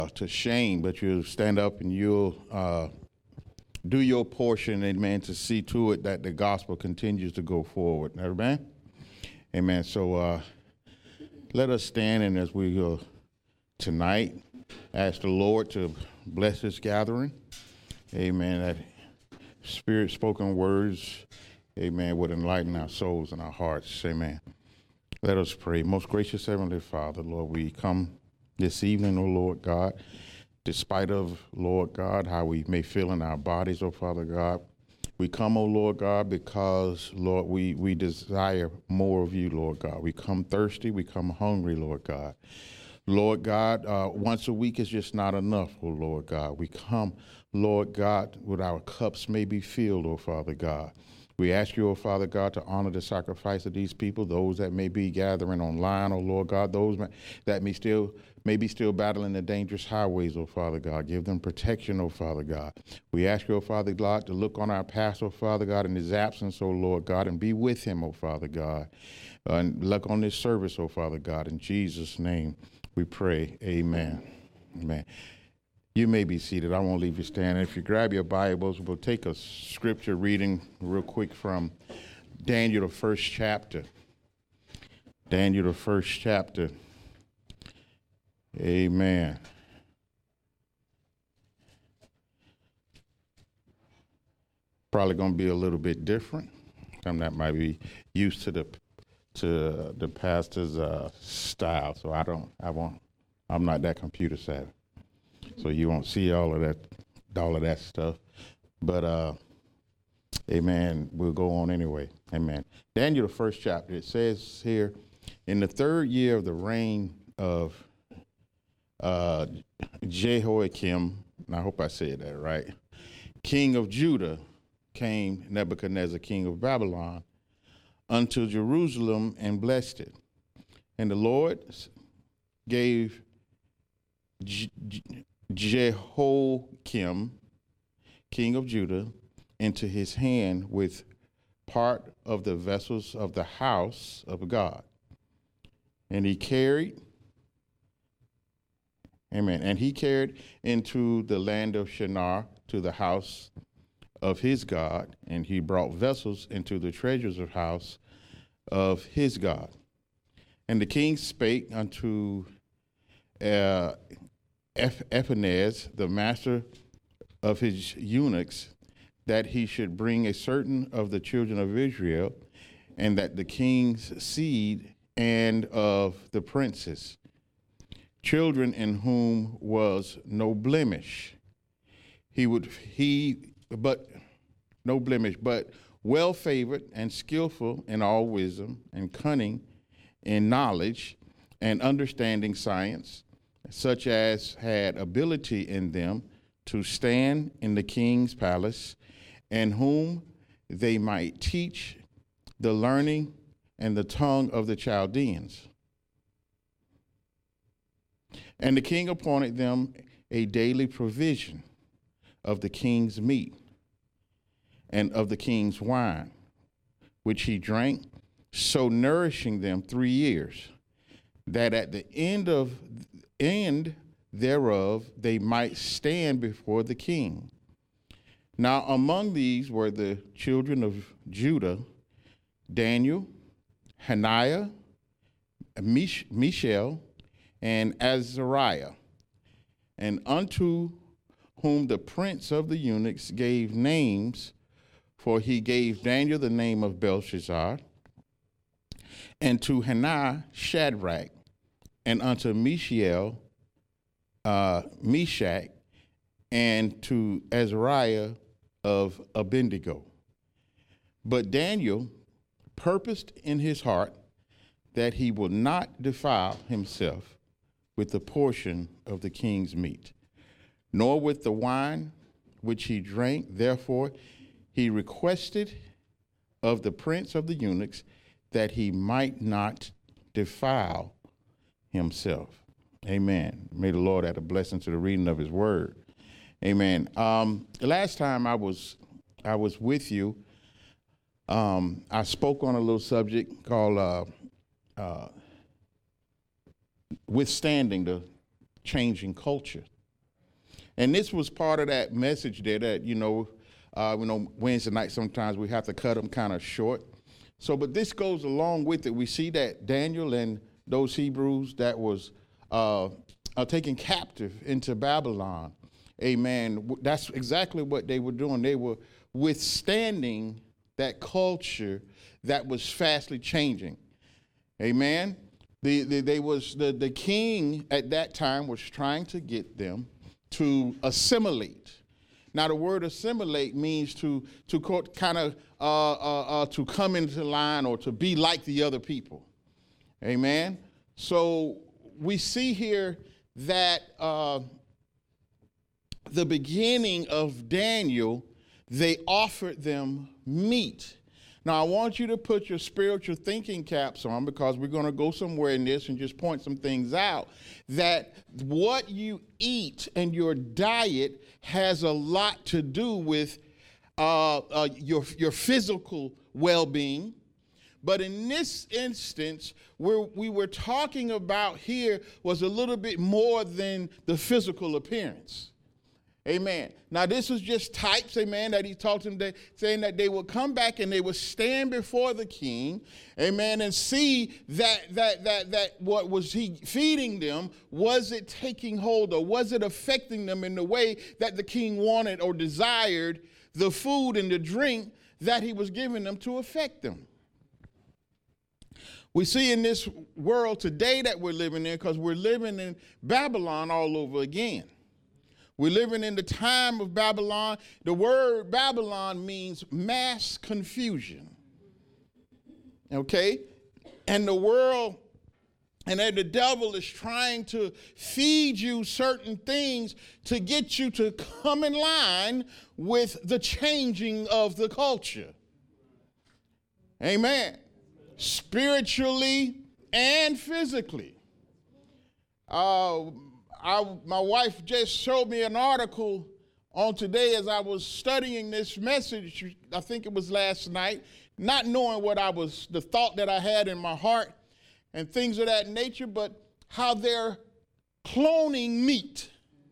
to shame, but you'll stand up and you'll do your portion, amen, to see to it that the gospel continues to go forward. Amen? Amen. So let us stand, and as we go tonight, ask the Lord to bless this gathering. Amen. That Spirit-spoken words, amen, would enlighten our souls and our hearts. Amen. Let us pray. Most gracious Heavenly Father, Lord, we come this evening, O Lord God, despite of, Lord God, how we may feel in our bodies, O Father God. We come, O Lord God, because, Lord, we desire more of you, Lord God. We come thirsty. We come hungry, Lord God. Lord God, once a week is just not enough, O Lord God. We come, Lord God, with our cups may be filled, O Father God. We ask you, O Father God, to honor the sacrifice of these people, those that may be gathering online, O Lord God, those that may be still battling the dangerous highways, O Father God. Give them protection, O Father God. We ask you, O Father God, to look on our pastor, O Father God, in his absence, O Lord God, and be with him, O Father God. And look on this service, O Father God. In Jesus' name we pray. Amen. Amen. You may be seated. I won't leave you standing. If you grab your Bibles, we'll take a scripture reading real quick from Daniel, the first chapter. Daniel, the first chapter. Amen. Probably going to be a little bit different. Some that might be used to the pastor's style. So I'm not that computer savvy. So you won't see all of that stuff. But amen, we'll go on anyway. Amen. Daniel, the first chapter, it says here, in the third year of the reign of Jehoiakim, and I hope I said that right, king of Judah, came Nebuchadnezzar, king of Babylon, unto Jerusalem and blessed it. And the Lord gave Jehoiakim, king of Judah, into his hand with part of the vessels of the house of God. And he carried into the land of Shinar to the house of his God, and he brought vessels into the treasures of house of his God. And the king spake unto Ephanes, the master of his eunuchs, that he should bring a certain of the children of Israel, and that the king's seed and of the princes, children in whom was no blemish, but well favored and skillful in all wisdom and cunning in knowledge and understanding science, such as had ability in them to stand in the king's palace, and whom they might teach the learning and the tongue of the Chaldeans. And the king appointed them a daily provision of the king's meat and of the king's wine, which he drank, so nourishing them 3 years, that at the end thereof they might stand before the king. Now among these were the children of Judah, Daniel, Hananiah, Mishael, and Azariah, and unto whom the prince of the eunuchs gave names, for he gave Daniel the name of Belshazzar, and to Hananiah Shadrach, and unto Mishael Meshach, and to Azariah of Abednego. But Daniel purposed in his heart that he will not defile himself with the portion of the king's meat, nor with the wine which he drank. Therefore he requested of the prince of the eunuchs that he might not defile himself. Amen. May the Lord add a blessing to the reading of his word. Amen. Last time I was with you, I spoke on a little subject called withstanding the changing culture. And this was part of that message there that, Wednesday night sometimes we have to cut them kind of short. So, but this goes along with it. We see that Daniel and those Hebrews that was taken captive into Babylon, amen, that's exactly what they were doing. They were withstanding that culture that was fastly changing. Amen. The king at that time was trying to get them to assimilate. Now, the word assimilate means to kind of to come into line or to be like the other people. Amen. So we see here that the beginning of Daniel, they offered them meat. Now, I want you to put your spiritual thinking caps on, because we're going to go somewhere in this and just point some things out, that what you eat and your diet has a lot to do with your physical well-being. But in this instance, where we were talking about here was a little bit more than the physical appearance. Amen. Now, this was just types, amen, that he taught them, saying that they would come back and they would stand before the king, amen, and see that what was he feeding them, was it taking hold, or was it affecting them in the way that the king wanted or desired the food and the drink that he was giving them to affect them. We see in this world today that we're living in, because we're living in Babylon all over again. We're living in the time of Babylon. The word Babylon means mass confusion. Okay? And the world, and the devil is trying to feed you certain things to get you to come in line with the changing of the culture. Amen. Spiritually and physically. My wife just showed me an article on today as I was studying this message. I think it was last night, not knowing the thought that I had in my heart and things of that nature, but how they're cloning meat.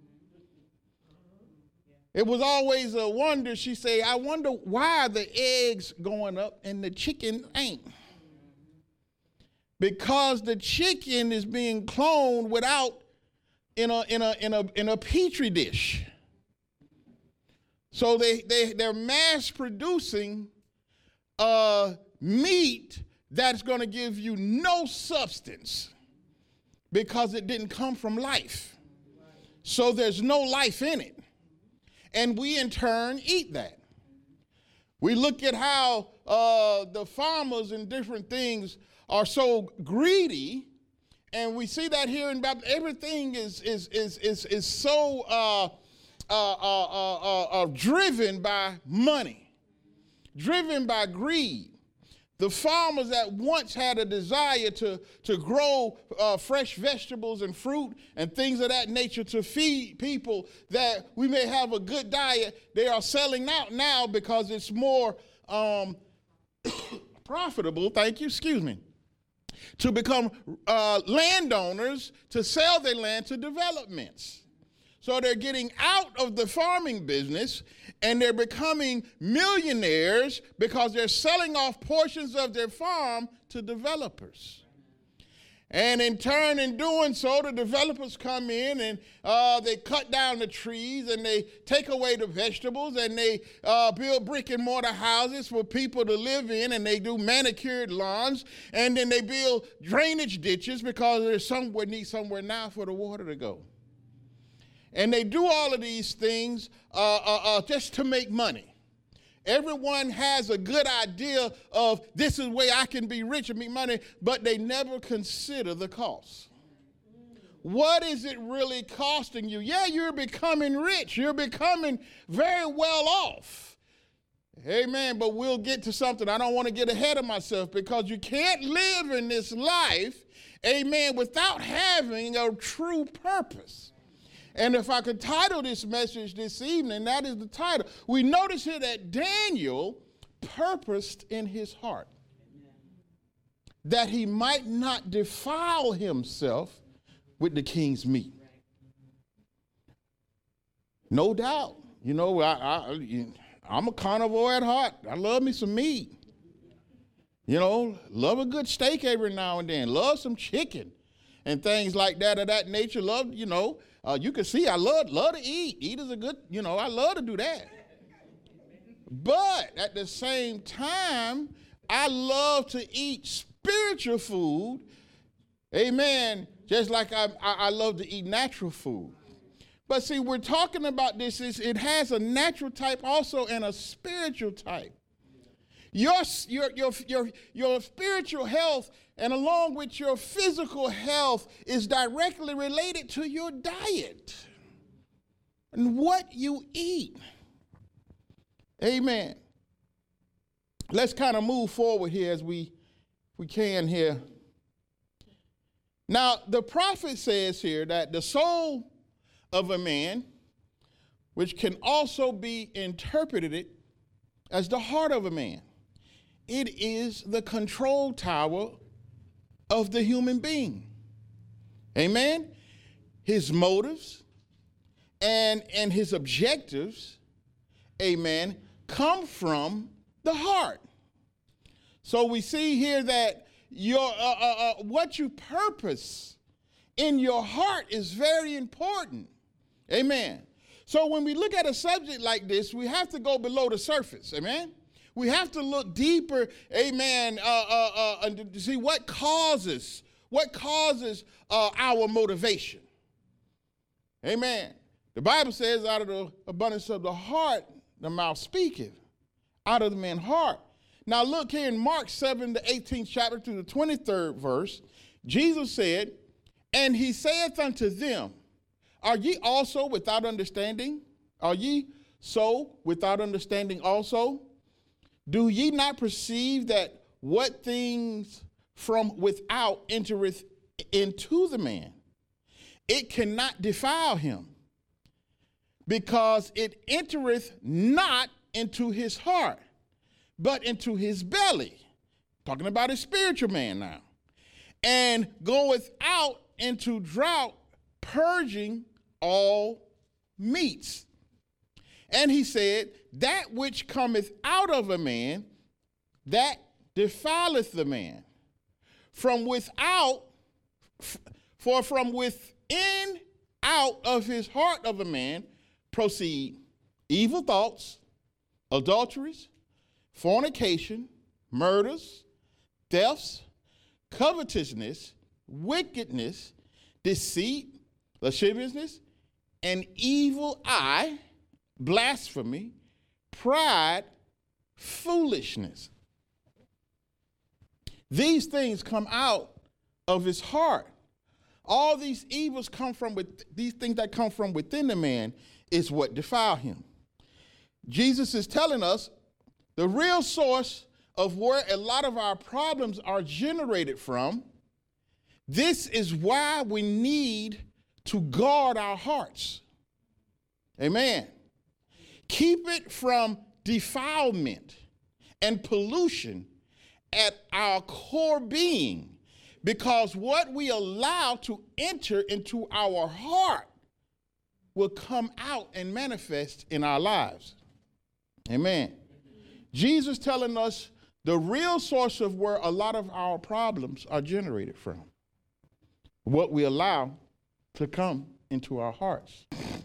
It was always a wonder. She said, I wonder why the eggs going up and the chicken ain't. Because the chicken is being cloned without in a petri dish. So they're mass producing meat that's going to give you no substance because it didn't come from life. So there's no life in it. And we in turn eat that. We look at how the farmers and different things are so greedy. And we see that here in Babylon, everything is so driven by money, driven by greed. The farmers that once had a desire to grow fresh vegetables and fruit and things of that nature to feed people that we may have a good diet, they are selling out now because it's more profitable, to become landowners, to sell their land to developments. So they're getting out of the farming business and they're becoming millionaires because they're selling off portions of their farm to developers. And in turn, in doing so, the developers come in and they cut down the trees and they take away the vegetables and they build brick and mortar houses for people to live in, and they do manicured lawns, and then they build drainage ditches because there's somewhere now for the water to go. And they do all of these things just to make money. Everyone has a good idea of this is the way I can be rich and make money, but they never consider the cost. What is it really costing you? Yeah, you're becoming rich. You're becoming very well off. Amen. But we'll get to something. I don't want to get ahead of myself, because you can't live in this life, amen, without having a true purpose. And if I could title this message this evening, that is the title. We notice here that Daniel purposed in his heart that he might not defile himself with the king's meat. No doubt. You know, I'm a carnivore at heart. I love me some meat. You know, love a good steak every now and then. Love some chicken and things like that of that nature. Love, you know, you can see I love to eat. Eat is a good, you know, I love to do that. But at the same time, I love to eat spiritual food. Amen. Just like I love to eat natural food. But see, we're talking about this, it has a natural type also and a spiritual type. Your spiritual health and along with your physical health is directly related to your diet and what you eat. Amen. Let's kind of move forward here as we can here. Now, the prophet says here that the soul of a man, which can also be interpreted as the heart of a man, it is the control tower of the human being. Amen? His motives and his objectives, amen, come from the heart. So we see here that your what you purpose in your heart is very important. Amen. So when we look at a subject like this, we have to go below the surface. Amen. We have to look deeper. Amen. To see what causes our motivation. Amen. The Bible says, out of the abundance of the heart, the mouth speaketh. Out of the man's heart. Now look here in Mark 7, the 18th chapter to the 23rd verse. Jesus said, and he saith unto them, are ye also without understanding? Are ye so without understanding also? Do ye not perceive that what things from without entereth into the man, it cannot defile him, because it entereth not into his heart, but into his belly. Talking about his spiritual man now. And goeth out into drought, purging all meats. And he said, that which cometh out of a man, that defileth the man. From without, for from within out of his heart of a man proceed evil thoughts, adulteries, fornication, murders, thefts, covetousness, wickedness, deceit, lasciviousness, an evil eye, blasphemy, pride, foolishness. These things come out of his heart. All these evils come from these things that come from within the man is what defile him. Jesus is telling us the real source of where a lot of our problems are generated from. This is why we need to guard our hearts. Amen. Keep it from defilement and pollution at our core being, because what we allow to enter into our heart will come out and manifest in our lives. Amen. Jesus telling us the real source of where a lot of our problems are generated from. What we allow to come into our hearts.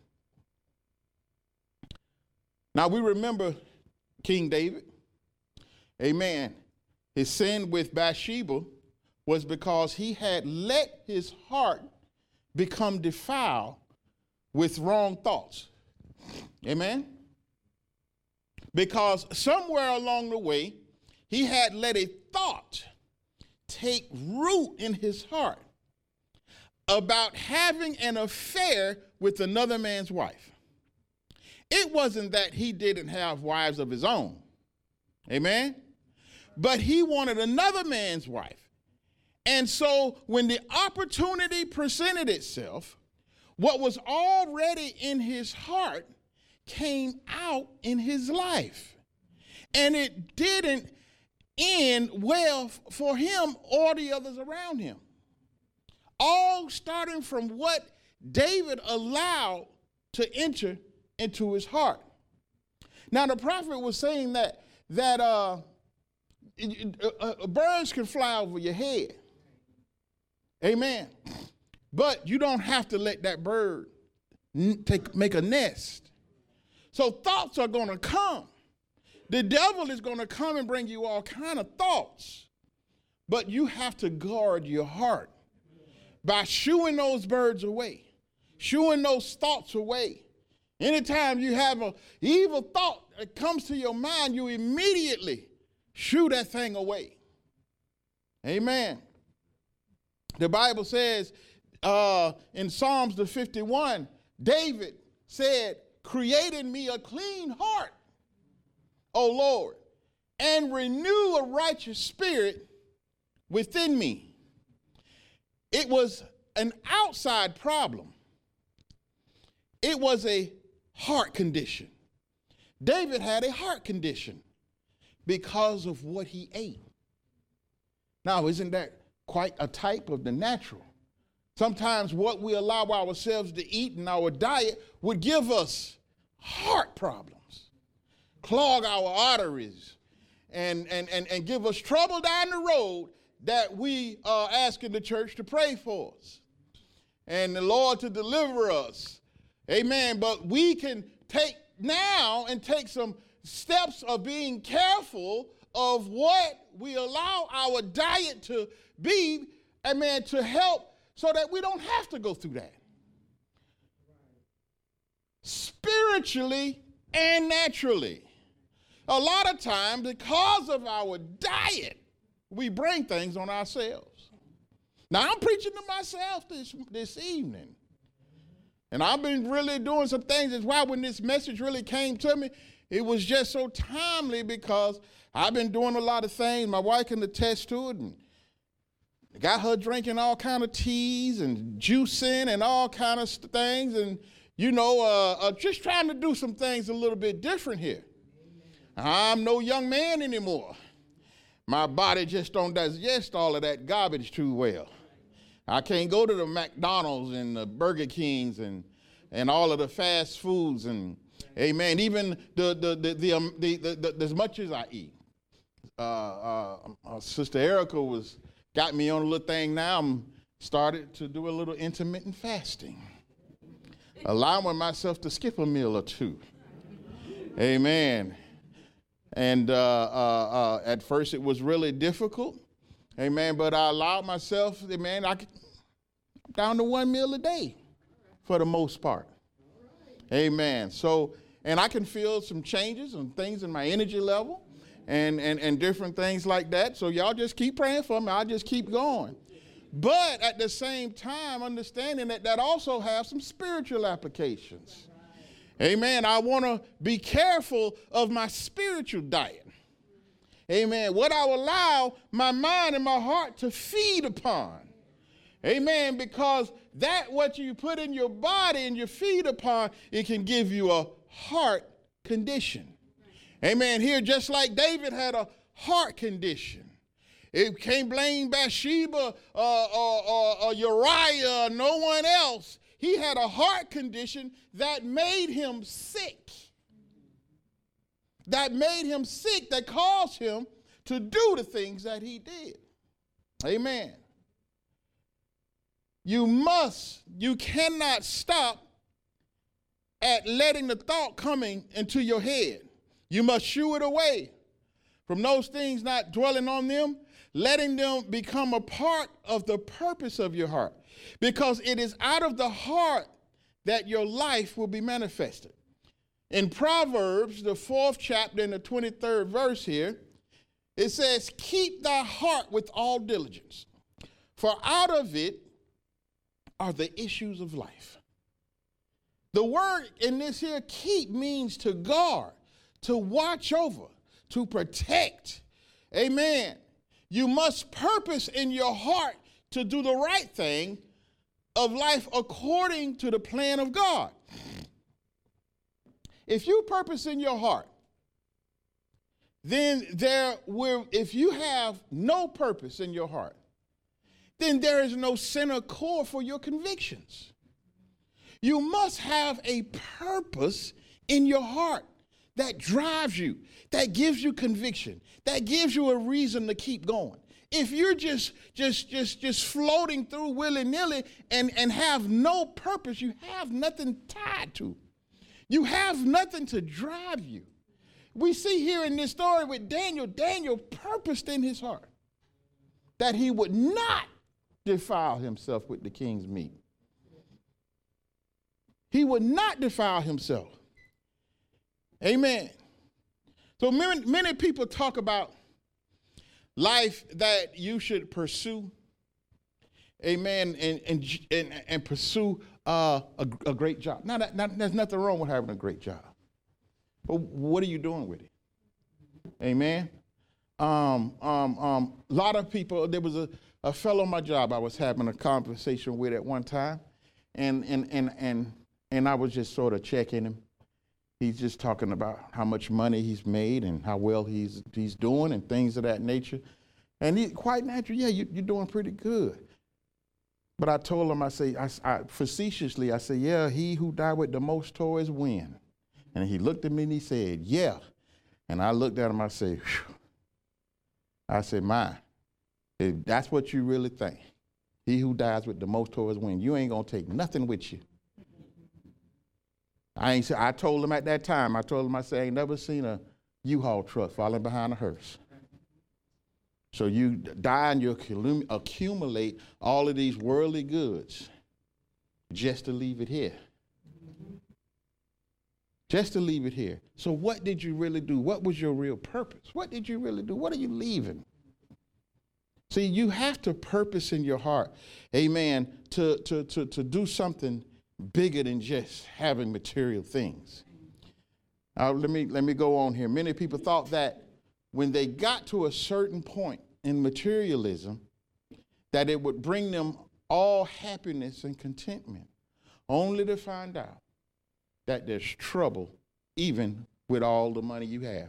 Now we remember King David. Amen. His sin with Bathsheba was because he had let his heart become defiled with wrong thoughts. Amen. Because somewhere along the way, he had let a thought take root in his heart about having an affair with another man's wife. It wasn't that he didn't have wives of his own. Amen. But he wanted another man's wife. And so when the opportunity presented itself, what was already in his heart came out in his life. And it didn't end well for him or the others around him. All starting from what David allowed to enter into his heart. Now the prophet was saying that birds can fly over your head. Amen. But you don't have to let that bird make a nest. So thoughts are going to come. The devil is going to come and bring you all kind of thoughts. But you have to guard your heart by shooing those birds away, shooing those thoughts away. Anytime you have an evil thought that comes to your mind, you immediately shoo that thing away. Amen. The Bible says in Psalms the 51, David said, "Create in me a clean heart, O Lord, and renew a righteous spirit within me." It was an outside problem. It was a heart condition. David had a heart condition because of what he ate. Now, isn't that quite a type of the natural? Sometimes what we allow ourselves to eat in our diet would give us heart problems, clog our arteries, and give us trouble down the road that we are asking the church to pray for us and the Lord to deliver us. Amen. But we can take some steps of being careful of what we allow our diet to be, amen, to help so that we don't have to go through that. Spiritually and naturally. A lot of times, because of our diet, we bring things on ourselves. Now, I'm preaching to myself this evening. And I've been really doing some things. That's why when this message really came to me, it was just so timely because I've been doing a lot of things. My wife can attest to it. And got her drinking all kind of teas and juicing and all kind of things. And, just trying to do some things a little bit different here. I'm no young man anymore. My body just don't digest all of that garbage too well. I can't go to the McDonald's and the Burger Kings and all of the fast foods and amen. Even as much as I eat. Sister Erica got me on a little thing now. I'm started to do a little intermittent fasting, allowing myself to skip a meal or two. Amen. And at first it was really difficult. Amen. But I allowed myself, amen, I'm down to one meal a day for the most part. Amen. So, and I can feel some changes and things in my energy level and different things like that. So y'all just keep praying for me. I'll just keep going. But at the same time, understanding that also has some spiritual applications. Amen. I want to be careful of my spiritual diet. Amen. What I will allow my mind and my heart to feed upon. Amen. Because that what you put in your body and you feed upon, it can give you a heart condition. Amen. Here, just like David had a heart condition. It can't blame Bathsheba or Uriah or no one else. He had a heart condition that made him sick. That caused him to do the things that he did. Amen. You cannot stop at letting the thought coming into your head. You must shoo it away from those things, not dwelling on them, letting them become a part of the purpose of your heart. Because it is out of the heart that your life will be manifested. In Proverbs, the 4th chapter and the 23rd verse here, it says, "Keep thy heart with all diligence, for out of it are the issues of life." The word in this here, keep, means to guard, to watch over, to protect. Amen. You must purpose in your heart to do the right thing of life according to the plan of God. If you purpose in your heart, then if you have no purpose in your heart, then there is no center core for your convictions. You must have a purpose in your heart that drives you, that gives you conviction, that gives you a reason to keep going. If you're just floating through willy-nilly and have no purpose, you have nothing tied to. You have nothing to drive you. We see here in this story with Daniel, Daniel purposed in his heart that he would not defile himself with the king's meat. He would not defile himself. Amen. So many people talk about life that you should pursue. Amen. And pursue a great job. Now, there's nothing wrong with having a great job. But what are you doing with it? Amen. A lot of people, there was a fellow on my job I was having a conversation with at one time, and I was just sort of checking him. He's just talking about how much money he's made and how well he's doing and things of that nature. And he quite natural, yeah, you're doing pretty good. But I told him, I facetiously, I said, yeah, he who died with the most toys win. And he looked at me and he said, yeah. And I looked at him, I said, phew. I said, if that's what you really think, he who dies with the most toys win, you ain't gonna take nothing with you. I told him at that time, I said, I ain't never seen a U-Haul truck falling behind a hearse. So you die and you accumulate all of these worldly goods just to leave it here. Just to leave it here. So what did you really do? What was your real purpose? What did you really do? What are you leaving? See, you have to purpose in your heart, amen, to do something bigger than just having material things. Let me go on here. Many people thought that when they got to a certain point in materialism, that it would bring them all happiness and contentment, only to find out that there's trouble even with all the money you have.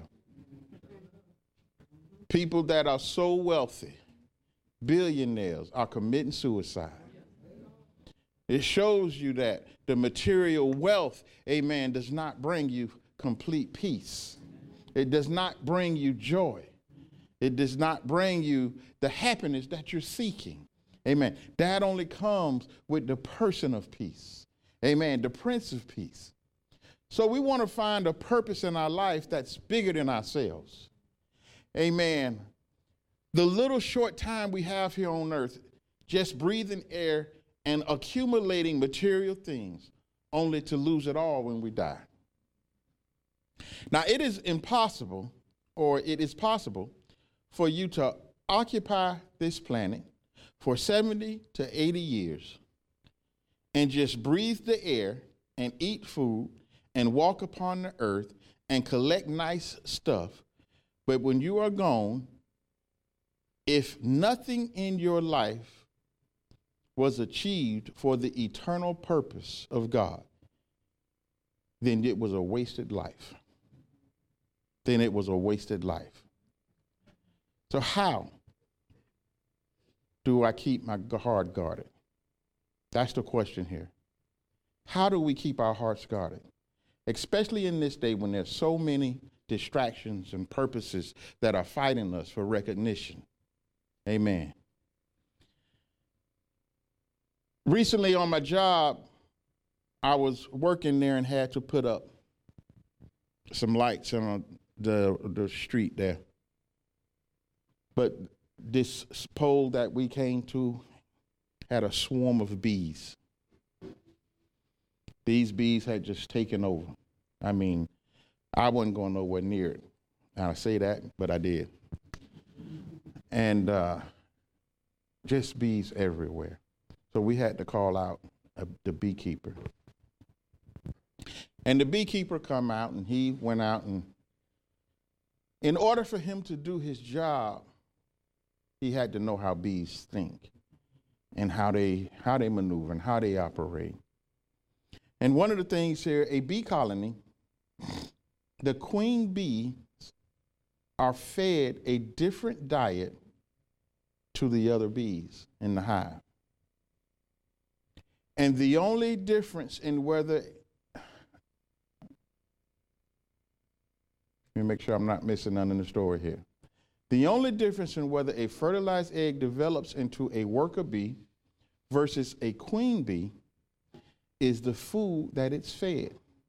People that are so wealthy, billionaires, are committing suicide. It shows you that the material wealth, amen, does not bring you complete peace. It does not bring you joy. It does not bring you the happiness that you're seeking. Amen. That only comes with the person of peace. Amen. The Prince of Peace. So we want to find a purpose in our life that's bigger than ourselves. Amen. The little short time we have here on earth, just breathing air and accumulating material things, only to lose it all when we die. Now, it is impossible, or it is possible, for you to occupy this planet for 70 to 80 years and just breathe the air and eat food and walk upon the earth and collect nice stuff. But when you are gone, if nothing in your life was achieved for the eternal purpose of God, then it was a wasted life. Then it was a wasted life. So how do I keep my heart guarded? That's the question here. How do we keep our hearts guarded? Especially in this day when there's so many distractions and purposes that are fighting us for recognition. Amen. Recently on my job, I was working there and had to put up some lights on the street there. But this pole that we came to had a swarm of bees. These bees had just taken over. I mean, I wasn't going nowhere near it. And I say that, but I did. And just bees everywhere. So we had to call out the beekeeper. And the beekeeper come out, and he went out, and in order for him to do his job, he had to know how bees think and how they maneuver and how they operate. And one of the things here, a bee colony, the queen bees are fed a different diet to the other bees in the hive. And the only difference in whether Let me make sure I'm not missing none in the story here. The only difference in whether a fertilized egg develops into a worker bee versus a queen bee is the food that it's fed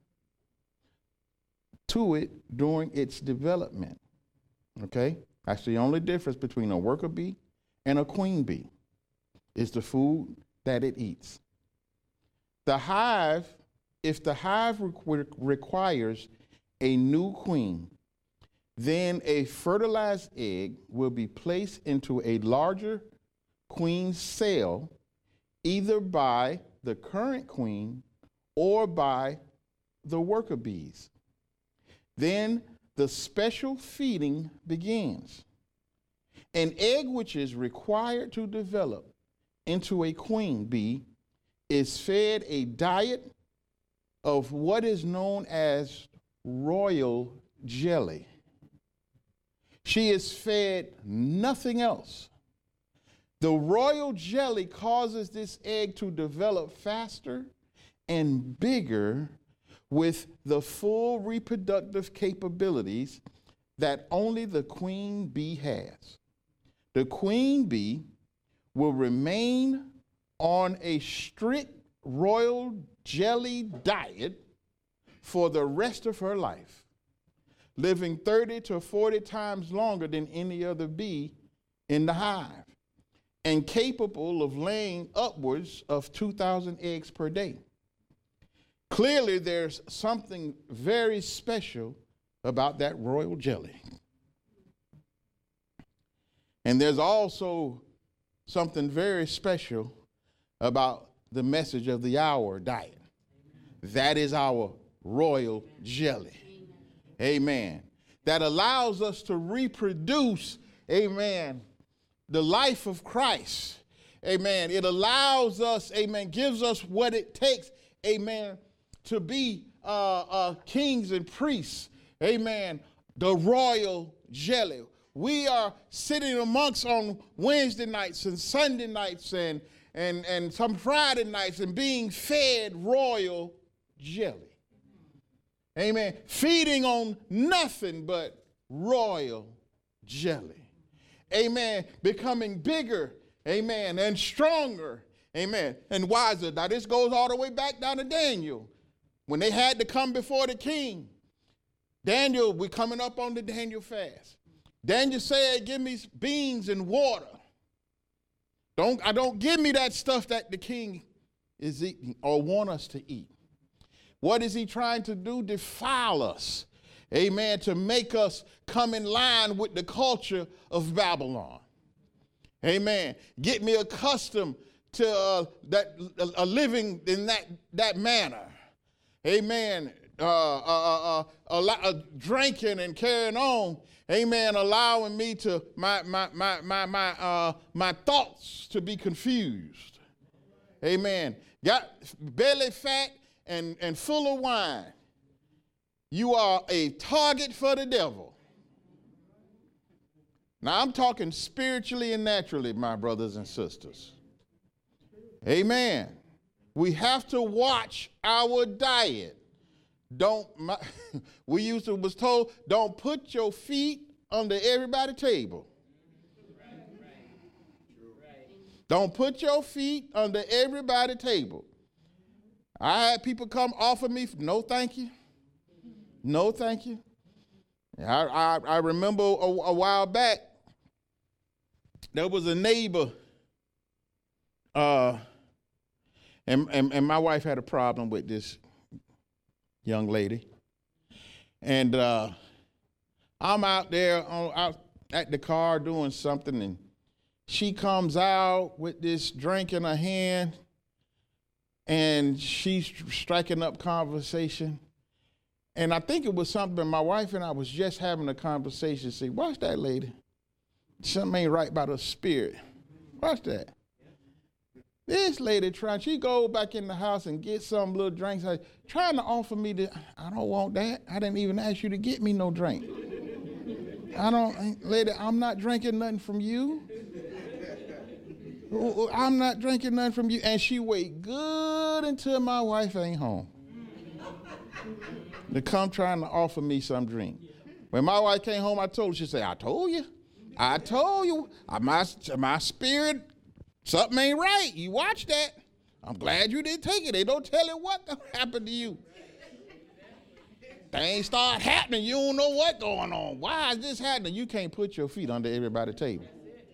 to it during its development. Okay? That's the only difference between a worker bee and a queen bee, is the food that it eats. The hive, if the hive requires a new queen, then a fertilized egg will be placed into a larger queen cell, either by the current queen or by the worker bees. Then the special feeding begins. An egg which is required to develop into a queen bee is fed a diet of what is known as royal jelly. She is fed nothing else. The royal jelly causes this egg to develop faster and bigger with the full reproductive capabilities that only the queen bee has. The queen bee will remain on a strict royal jelly diet for the rest of her life, living 30 to 40 times longer than any other bee in the hive, and capable of laying upwards of 2,000 eggs per day. Clearly, there's something very special about that royal jelly. And there's also something very special about the message of the hour diet. That is our royal jelly. Amen. That allows us to reproduce, amen, the life of Christ. Amen. It allows us, amen, gives us what it takes, amen, to be kings and priests. Amen. The royal jelly. We are sitting amongst on Wednesday nights and Sunday nights and some Friday nights and being fed royal jelly. Amen. Feeding on nothing but royal jelly. Amen. Becoming bigger, amen, and stronger, amen, and wiser. Now this goes all the way back down to Daniel. When they had to come before the king, Daniel, we're coming up on the Daniel fast. Daniel said, give me beans and water. Don't give me that stuff that the king is eating or want us to eat. What is he trying to do? Defile us. Amen. To make us come in line with the culture of Babylon. Amen. Get me accustomed to living in that manner. Amen. Drinking and carrying on. Amen. Allowing me to my thoughts to be confused. Amen. Got belly fat and full of wine. You are a target for the devil. Now I'm talking spiritually and naturally, my brothers and sisters. Amen. We have to watch our diet. We was told, don't put your feet under everybody's table. Don't put your feet under everybody's table. I had people come offer me, no thank you. No thank you. I remember a while back, there was a neighbor, and my wife had a problem with this young lady. And I'm out there out at the car doing something, and she comes out with this drink in her hand, and she's striking up conversation. And I think it was something my wife and I was just having a conversation. See, watch that lady. Something ain't right about her spirit. Watch that. This lady she go back in the house and get some little drinks, trying to offer me I don't want that. I didn't even ask you to get me no drink. Lady, I'm not drinking nothing from you. I'm not drinking nothing from you. And she wait good until my wife ain't home to come trying to offer me some drink. When my wife came home, I told her, she said, I told you. My spirit, something ain't right. You watch that. I'm glad you didn't take it. They don't tell you what happened to you. Things start happening. You don't know what's going on. Why is this happening? You can't put your feet under everybody's table.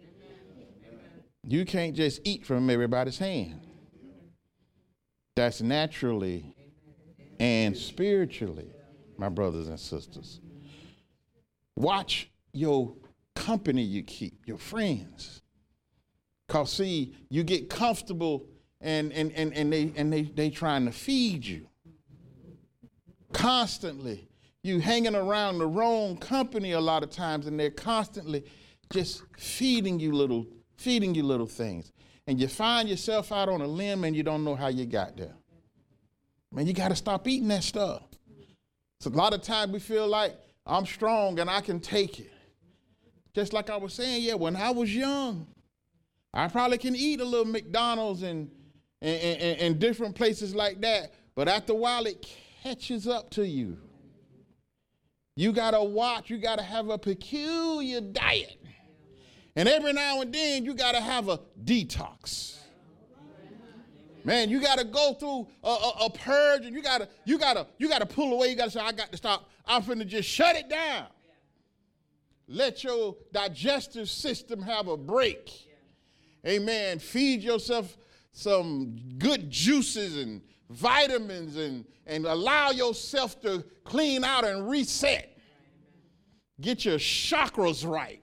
You can't just eat from everybody's hand. That's naturally and spiritually, my brothers and sisters. Watch your company you keep, your friends. Because, see, you get comfortable and they trying to feed you. Constantly, you hanging around the wrong company a lot of times, and they're constantly just feeding you little things. And you find yourself out on a limb and you don't know how you got there. Man, you got to stop eating that stuff. So a lot of times we feel like I'm strong and I can take it. Just like I was saying, yeah, when I was young, I probably can eat a little McDonald's and different places like that. But after a while, it catches up to you. You got to watch. You got to have a peculiar diet. And every now and then, you got to have a detox. Man, you got to go through a purge, and you got to pull away. You got to say, I got to stop. I'm finna just shut it down. Let your digestive system have a break. Amen. Feed yourself some good juices and vitamins and allow yourself to clean out and reset. Get your chakras right.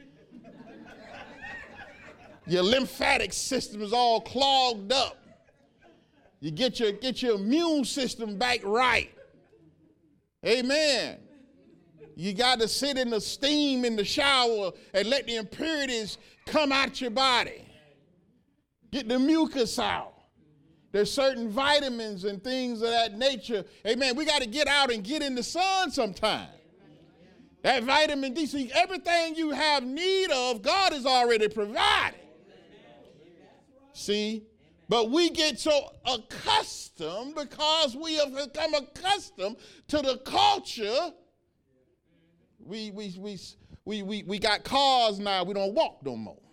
Your lymphatic system is all clogged up. You get your immune system back right. Amen. You got to sit in the steam in the shower and let the impurities come out your body. Get the mucus out. There's certain vitamins and things of that nature. Amen. We got to get out and get in the sun sometime. That vitamin D, see, everything you have need of, God has already provided. See? But we get so accustomed because we have become accustomed to the culture. We got cars now. We don't walk no more.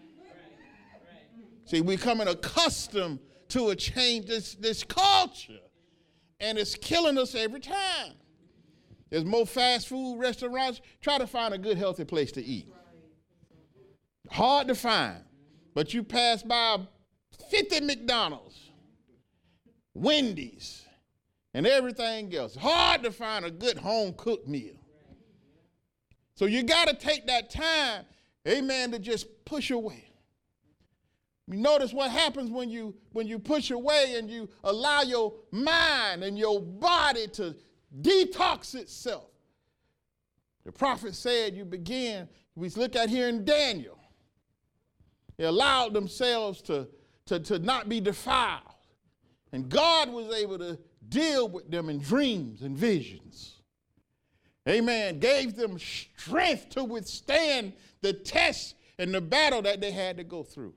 See, we're becoming accustomed to a change, this culture, and it's killing us every time. There's more fast food restaurants. Try to find a good, healthy place to eat. Hard to find, but you pass by 50 McDonald's, Wendy's, and everything else. Hard to find a good home-cooked meal. So you got to take that time, amen, to just push away. You notice what happens when you push away and you allow your mind and your body to detox itself. The prophet said we look at here in Daniel, they allowed themselves to not be defiled. And God was able to deal with them in dreams and visions. Amen. Gave them strength to withstand the test and the battle that they had to go through.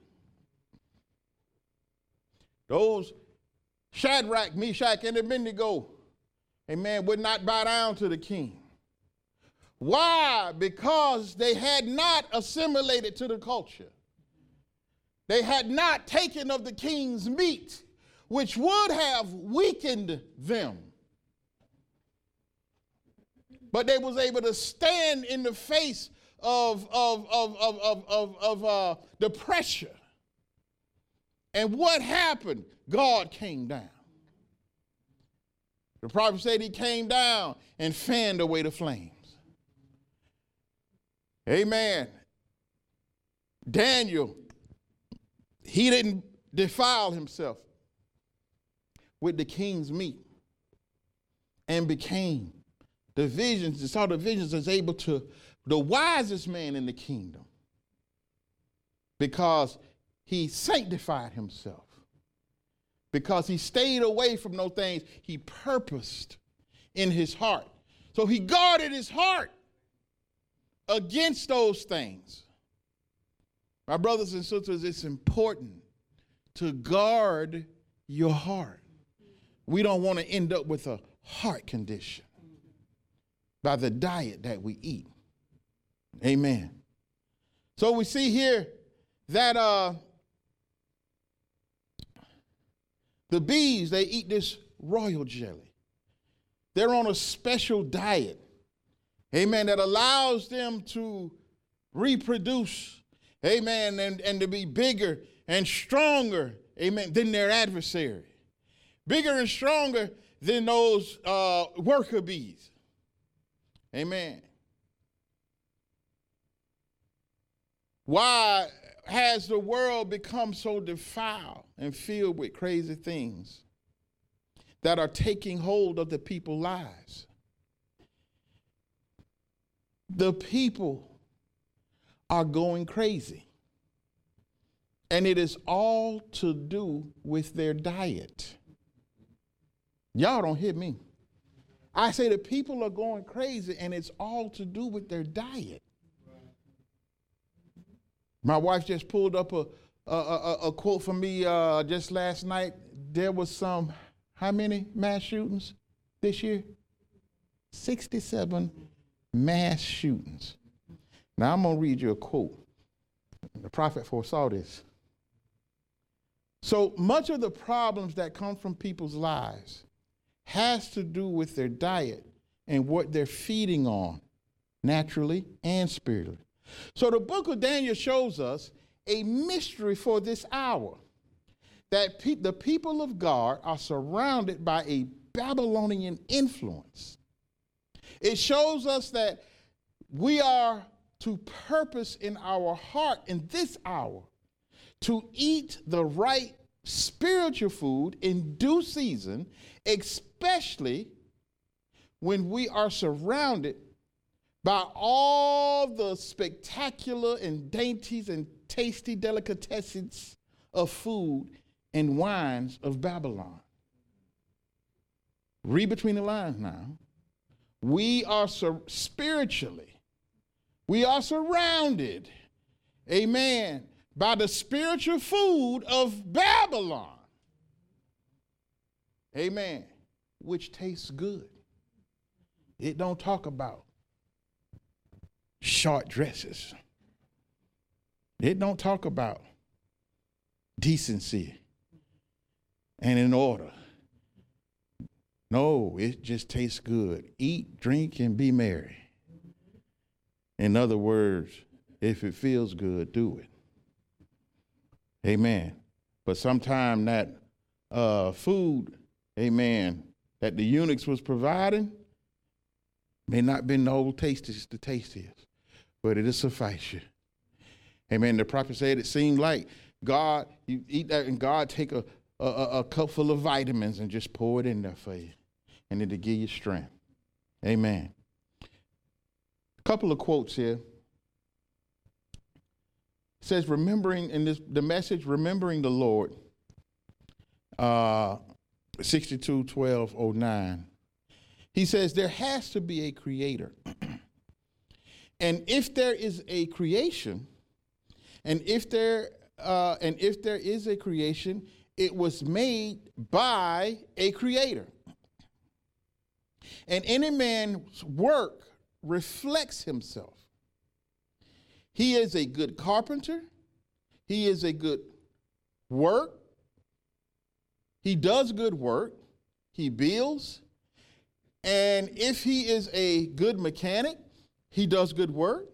Those Shadrach, Meshach, and Abednego, amen, would not bow down to the king. Why? Because they had not assimilated to the culture. They had not taken of the king's meat, which would have weakened them. But they was able to stand in the face of the pressure. And what happened? God came down. The prophet said he came down and fanned away the flames. Amen. Daniel, he didn't defile himself with the king's meat and became the visions is able to the wisest man in the kingdom because he sanctified himself, because he stayed away from those things he purposed in his heart. So he guarded his heart against those things. My brothers and sisters, it's important to guard your heart. We don't want to end up with a heart condition. by the diet that we eat. Amen. So we see here that the bees, they eat this royal jelly. They're on a special diet, amen, that allows them to reproduce, amen, and to be bigger and stronger, amen, than their adversary. Bigger and stronger than those worker bees. Amen. Why has the world become so defiled and filled with crazy things that are taking hold of the people's lives? The people are going crazy. And it is all to do with their diet. Y'all don't hear me. I say the people are going crazy, and it's all to do with their diet. My wife just pulled up a quote for me just last night. There was how many mass shootings this year? 67 mass shootings. Now I'm going to read you a quote. The prophet foresaw this. So much of the problems that come from people's lives has to do with their diet and what they're feeding on, naturally and spiritually. So the book of Daniel shows us a mystery for this hour, that the people of God are surrounded by a Babylonian influence. It shows us that we are to purpose in our heart in this hour to eat the right spiritual food in due season, especially when we are surrounded by all the spectacular and dainties and tasty delicatessens of food and wines of Babylon. Read between the lines now. We are spiritually, we are surrounded, amen, by the spiritual food of Babylon, amen, which tastes good. It don't talk about short dresses. It don't talk about decency and in order. No, it just tastes good. Eat, drink, and be merry. In other words, if it feels good, do it. Amen. But sometime that food, amen, that the eunuchs was providing may not been the whole tastiest, the tastiest, but it'll suffice you. Amen. The prophet said it seemed like God, you eat that and God take a cup full of vitamins and just pour it in there for you, and it'll give you strength. Amen. A couple of quotes here. It says, remembering, in this, the message, remembering the Lord, 62:12:09. He says, there has to be a creator. And if there is a creation, and if there is a creation, it was made by a creator. And any man's work reflects himself. He is a good carpenter. He is a good work. He does good work. He builds. And if he is a good mechanic, he does good work.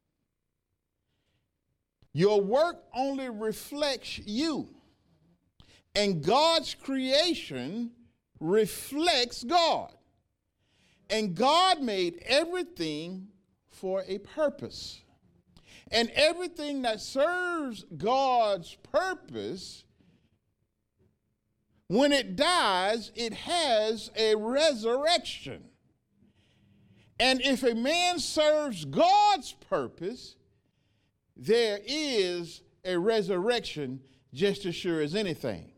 Your work only reflects you. And God's creation reflects God. And God made everything for a purpose. And everything that serves God's purpose, when it dies, it has a resurrection. And if a man serves God's purpose, there is a resurrection just as sure as anything.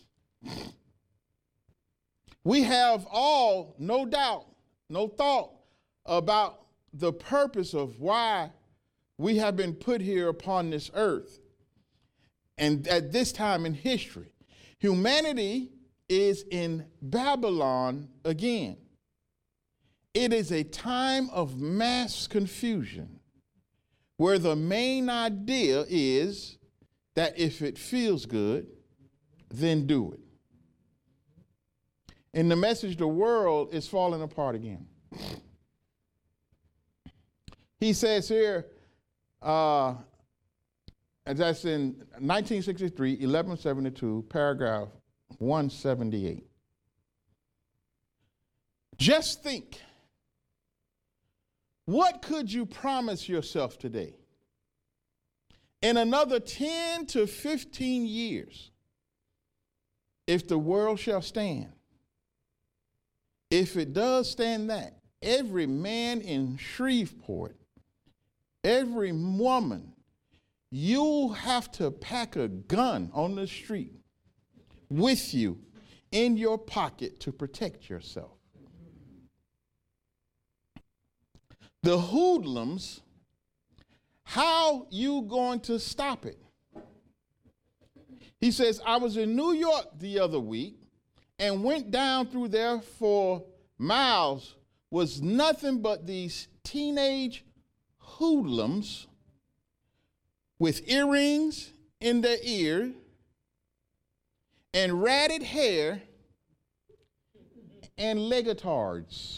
We have all, no doubt, no thought about the purpose of why we have been put here upon this earth. And at this time in history, humanity is in Babylon again. It is a time of mass confusion where the main idea is that if it feels good, then do it. And the message, the world is falling apart again. He says here, that's in 1963, 1172, paragraph 178. Just think, what could you promise yourself today? In another 10 to 15 years, if the world shall stand, if it does stand that, every man in Shreveport, every woman, you'll have to pack a gun on the street with you in your pocket to protect yourself. The hoodlums, how you going to stop it? He says, I was in New York the other week and went down through there for miles, was nothing but these teenage hoodlums with earrings in their ear and ratted hair and leotards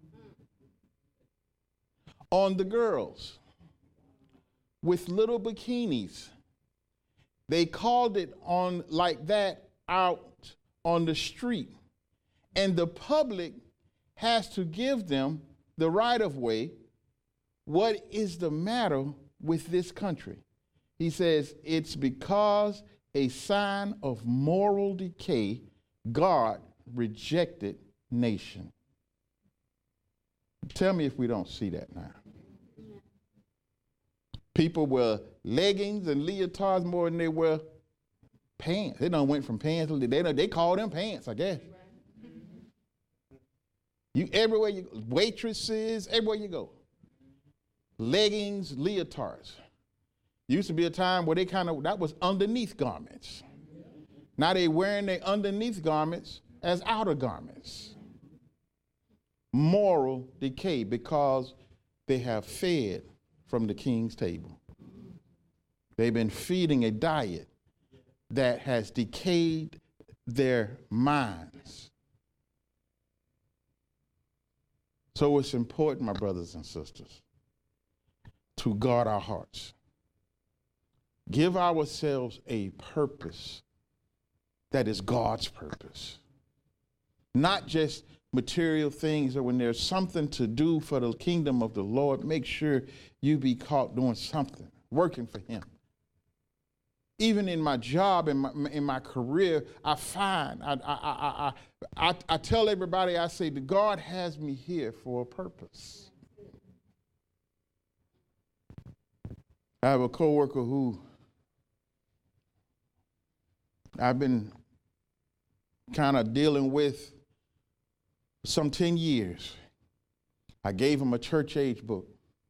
on the girls with little bikinis. They called it on like that out on the street. And the public has to give them the right of way. What is the matter with this country? He says, it's because a sign of moral decay, God rejected nation. Tell me if we don't see that now. People wear leggings and leotards more than they wear pants. They done went from pants to they call them pants, I guess. You everywhere you go, waitresses, everywhere you go. Leggings, leotards. Used to be a time where that was underneath garments. Now they wearing their underneath garments as outer garments. Moral decay because they have fed from the king's table. They've been feeding a diet that has decayed their minds. So it's important, my brothers and sisters, to guard our hearts. Give ourselves a purpose that is God's purpose. Not just material things, or when there's something to do for the kingdom of the Lord, make sure you be caught doing something, working for him. Even in my job, in my career, I find, I tell everybody, I say, that God has me here for a purpose. I have a coworker who I've been kind of dealing with some 10 years. I gave him a church age book.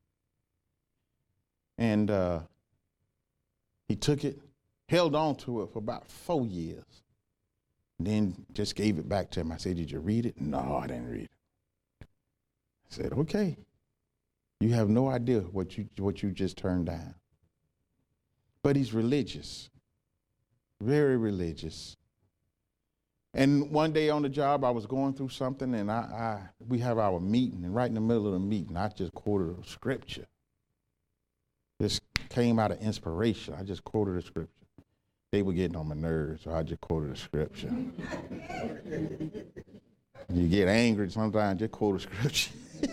And he took it, held on to it for about 4 years, and then just gave it back to him. I said, did you read it? No, I didn't read it. I said, okay. You have no idea what you just turned down. But he's religious, very religious. And one day on the job, I was going through something, and we have our meeting, and right in the middle of the meeting, I just quoted a scripture. This came out of inspiration. I just quoted a scripture. They were getting on my nerves, so I just quoted a scripture. You get angry sometimes, just quote a scripture.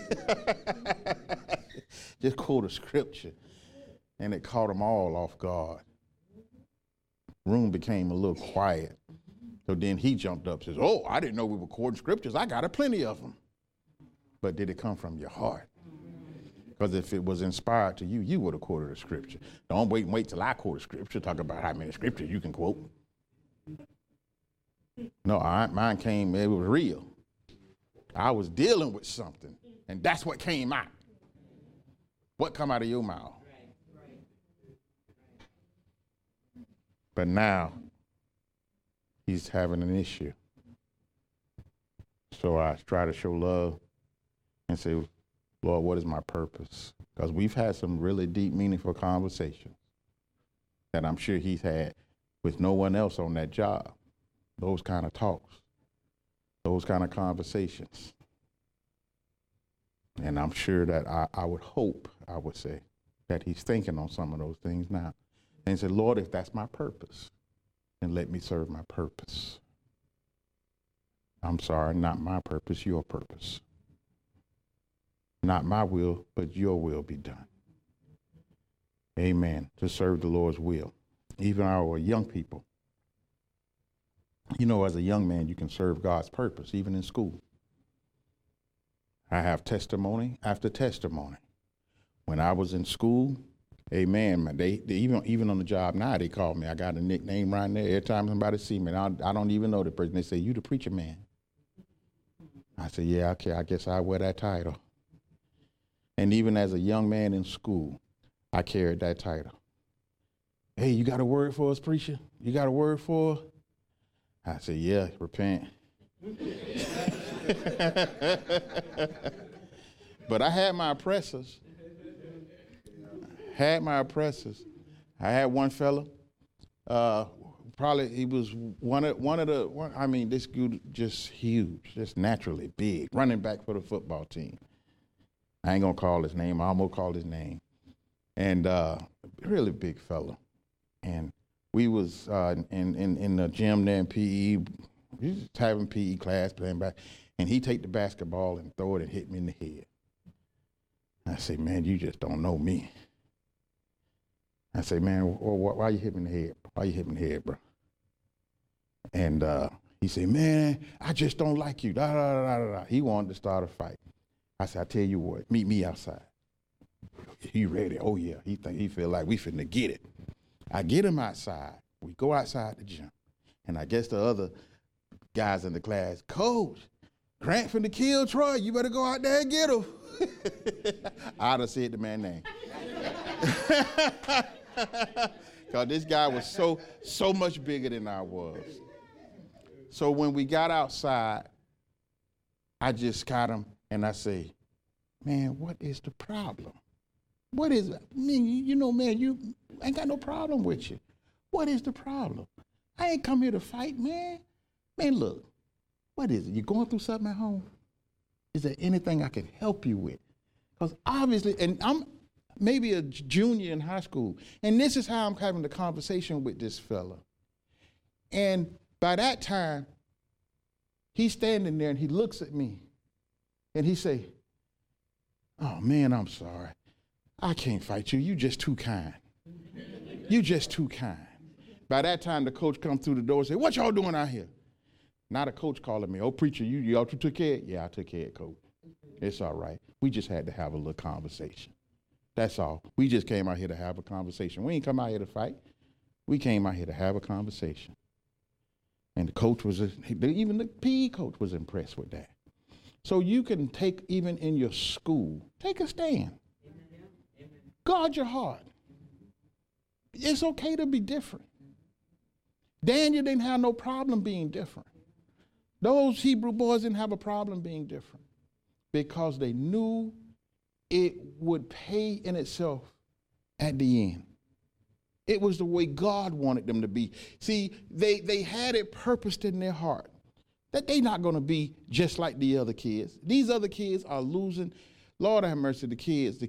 Just quote a scripture. And it caught them all off guard. Room became a little quiet. So then he jumped up and says, oh, I didn't know we were quoting scriptures. I got a plenty of them. But did it come from your heart? Because if it was inspired to you, you would have quoted a scripture. Don't wait till I quote a scripture, talk about how many scriptures you can quote. No, mine came, it was real. I was dealing with something, and that's what came out. What come out of your mouth? But now, he's having an issue. So I try to show love and say, Lord, what is my purpose? Because we've had some really deep, meaningful conversations that I'm sure he's had with no one else on that job. Those kind of talks, those kind of conversations. And I'm sure that I would hope, I would say, that he's thinking on some of those things now. And say, Lord, if that's my purpose, then let me serve my purpose. I'm sorry, not my purpose, your purpose. Not my will, but your will be done. Amen. To serve the Lord's will. Even our young people. You know, as a young man, you can serve God's purpose, even in school. I have testimony after testimony. When I was in school, amen, man, they even on the job now, they call me. I got a nickname right there. Every time somebody see me, I don't even know the person. They say, you the preacher man. I say, yeah, okay, I guess I wear that title. And even as a young man in school, I carried that title. Hey, you got a word for us, preacher? You got a word for us? I said, yeah, repent. But I had my oppressors. I had one fella, probably he was this dude just huge, just naturally big, running back for the football team. I ain't gonna call his name, I almost called his name. And really big fella. And we was in the gym there in PE, we was having PE class, playing back, and he take the basketball and throw it and hit me in the head. I say, man, you just don't know me. I say, man, why you hit me in the head? Why you hit me in the head, bro? And he said, man, I just don't like you. Da, da, da, da, da. He wanted to start a fight. I said, I tell you what, meet me outside. He ready? Oh yeah. He feel like we finna get it. I get him outside. We go outside the gym, and I guess the other guys in the class, Coach, Grant finna kill Troy. You better go out there and get him. I'd have said the man's name. Because this guy was so much bigger than I was. So when we got outside, I just got him and I say, man, what is the problem? What is it? I mean, you know, man, you ain't got no problem with you. What is the problem? I ain't come here to fight, man. Man, look, what is it? You going through something at home? Is there anything I can help you with? Because obviously, and I'm maybe a junior in high school, and this is how I'm having the conversation with this fella. And by that time, he's standing there and he looks at me and he say, oh man, I'm sorry. I can't fight you. You just too kind. You just too kind. By that time, the coach come through the door and say, what y'all doing out here? Not a coach calling me, oh, preacher, y'all took care of it? Yeah, I took care of it, coach. It's all right. We just had to have a little conversation. That's all. We just came out here to have a conversation. We ain't come out here to fight. We came out here to have a conversation. And the coach even the PE coach was impressed with that. So you can take, even in your school, take a stand. Guard your heart. It's okay to be different. Daniel didn't have no problem being different. Those Hebrew boys didn't have a problem being different because they knew it would pay in itself at the end. It was the way God wanted them to be. See, they had it purposed in their heart that they're not going to be just like the other kids. These other kids are losing. Lord have mercy, the kids.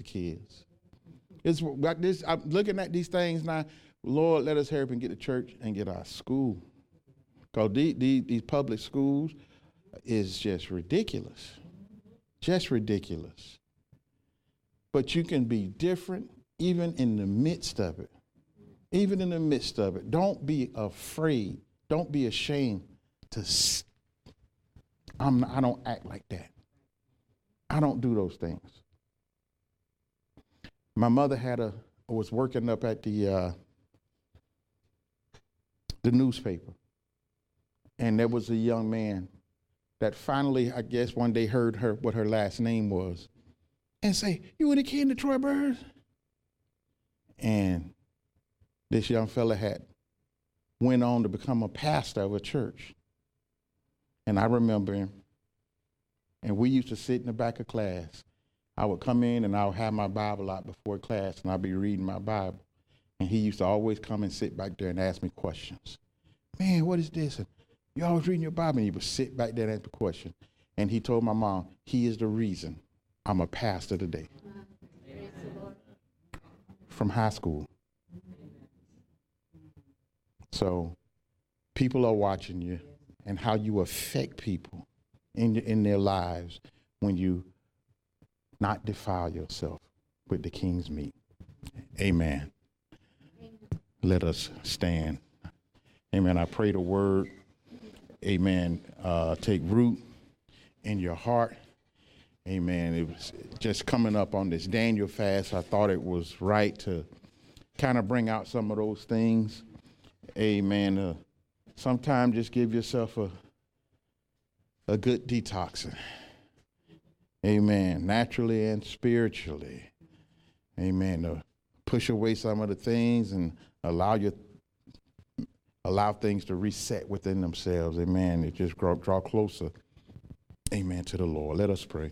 It's like this. I'm looking at these things now. Lord, let us hurry up and get to church and get our school. Because these public schools is just ridiculous. Just ridiculous. But you can be different even in the midst of it. Even in the midst of it. Don't be afraid. Don't be ashamed to. I don't act like that. I don't do those things. My mother was working up at the newspaper. And there was a young man that finally, I guess, one day heard what her last name was and say, you were the kid in the Troy Birds? And this young fella went on to become a pastor of a church. And I remember him. And we used to sit in the back of class. I would come in and I would have my Bible out before class and I'd be reading my Bible. And he used to always come and sit back there and ask me questions. Man, what is this? And you always reading your Bible. And he would sit back there and ask a question. And he told my mom, he is the reason I'm a pastor today. From high school. So people are watching you and how you affect people in their lives when you not defile yourself with the king's meat. Amen. Let us stand. Amen. I pray the word, amen, take root in your heart. Amen. It was just coming up on this Daniel fast. I thought it was right to kind of bring out some of those things. Amen. Sometimes just give yourself a good detoxing. Amen. Naturally and spiritually. Amen. To push away some of the things and allow things to reset within themselves. Amen. It just draw closer. Amen. To the Lord. Let us pray.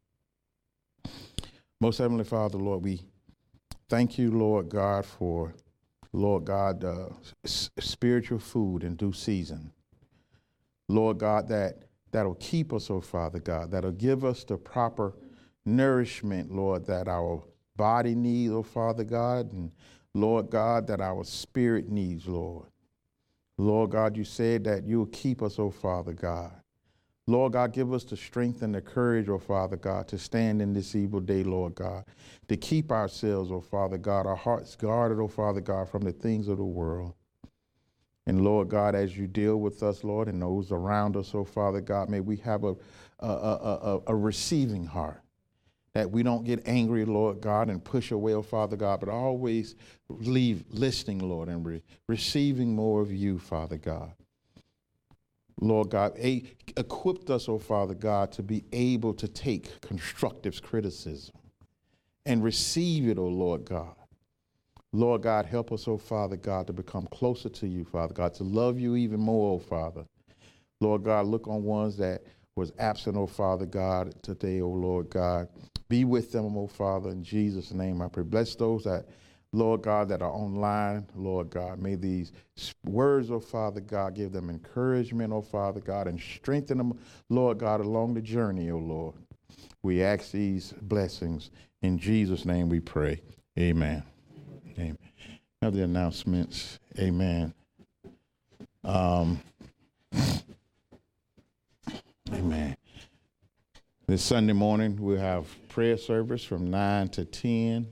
Most Heavenly Father, Lord, we thank you, Lord God, for, Lord God, spiritual food in due season. Lord God, that'll keep us, oh Father God, that'll give us the proper nourishment, Lord, that our body needs, oh Father God, and Lord God, that our spirit needs, Lord. Lord God, you said that you'll keep us, oh Father God. Lord God, give us the strength and the courage, oh Father God, to stand in this evil day, Lord God, to keep ourselves, oh Father God, our hearts guarded, oh Father God, from the things of the world. And Lord God, as you deal with us, Lord, and those around us, oh Father God, may we have a receiving heart, that we don't get angry, Lord God, and push away, oh Father God, but always leave listening, Lord, and receiving more of you, Father God. Lord God, equipped us, oh Father God, to be able to take constructive criticism and receive it, oh Lord God. Lord God, help us, oh Father God, to become closer to you, Father God, to love you even more, oh Father. Lord God, look on ones that was absent, oh Father God, today, oh Lord God. Be with them, oh Father, in Jesus' name I pray. Bless those that, Lord God, that are online, Lord God. May these words, oh Father God, give them encouragement, oh Father God, and strengthen them, Lord God, along the journey, oh Lord. We ask these blessings. In Jesus' name we pray. Amen. Amen. Other announcements. Amen. Amen. This Sunday morning, we'll have prayer service from 9 to 10.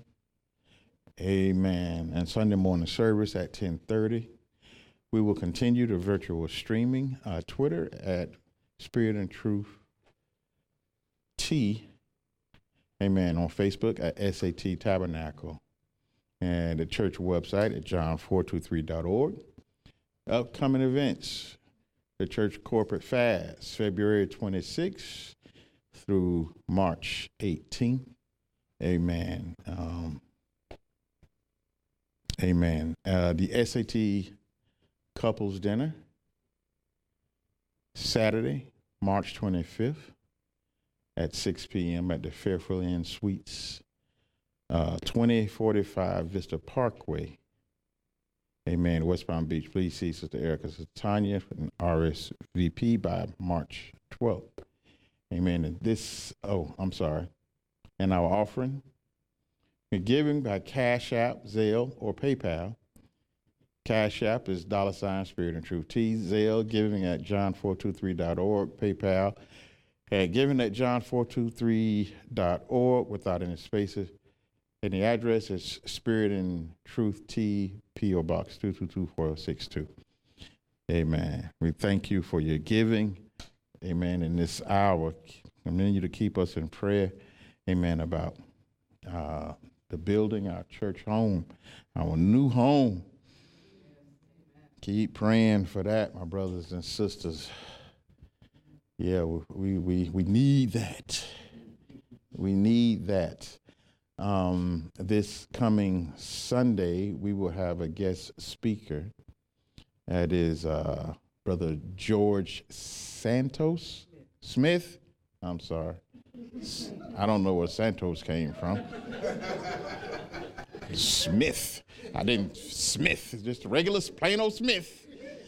Amen. And Sunday morning service at 10:30. We will continue the virtual streaming, Twitter at Spirit and Truth T. Amen. On Facebook at SAT Tabernacle. And the church website at john423.org. Upcoming events, the church corporate fast, February 26th through March 18th. Amen. Amen. The SAT couples dinner, Saturday, March 25th at 6 p.m. at the Fairfield Inn Suites, 2045 Vista Parkway. Amen. West Palm Beach. Please see Sister Erica Satanya and RSVP by March 12th. Amen. And our offering, we're giving by Cash App, Zelle, or PayPal. Cash App is $ Spirit and Truth T. Zelle, giving at john423.org. PayPal, giving at john423.org without any spaces. And the address is Spirit and Truth T, P.O. Box 222462. Amen. We thank you for your giving. Amen. In this hour, continue to keep us in prayer. Amen. About the building, our church home, our new home. Keep praying for that, my brothers and sisters. Yeah, we need that. We need that. This coming Sunday, we will have a guest speaker. That is Brother George Santos Smith. I'm sorry. I don't know where Santos came from. Smith. I didn't, Smith, just a regular plain old Smith.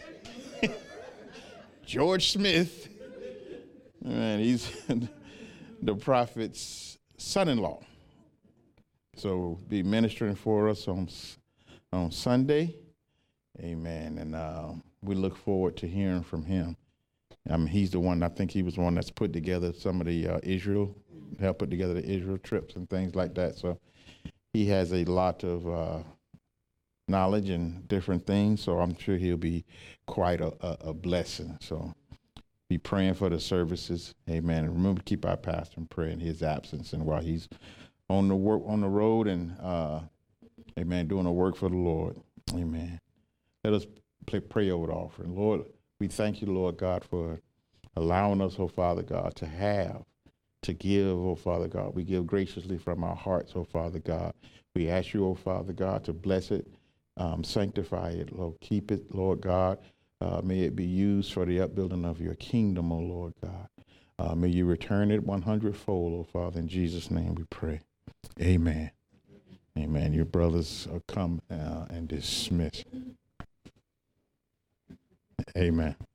George Smith. Man, he's the prophet's son-in-law. So be ministering for us on Sunday. Amen. And we look forward to hearing from him. I mean, he's the one, I think he was the one that's put together some of the helped put together the Israel trips and things like that. So he has a lot of knowledge and different things. So I'm sure he'll be quite a blessing. So be praying for the services. Amen. And remember to keep our pastor in prayer in his absence and while he's on the road and amen, doing the work for the Lord. Amen. Let us pray over the offering. Lord, we thank you, Lord God, for allowing us, oh Father God, to give, oh Father God. We give graciously from our hearts, oh Father God. We ask you, oh Father God, to bless it, sanctify it, Lord. Keep it, Lord God. May it be used for the upbuilding of your kingdom, oh Lord God. May you return it 100-fold, oh Father. In Jesus' name we pray. Amen. Amen. Your brothers are come and dismissed. Amen.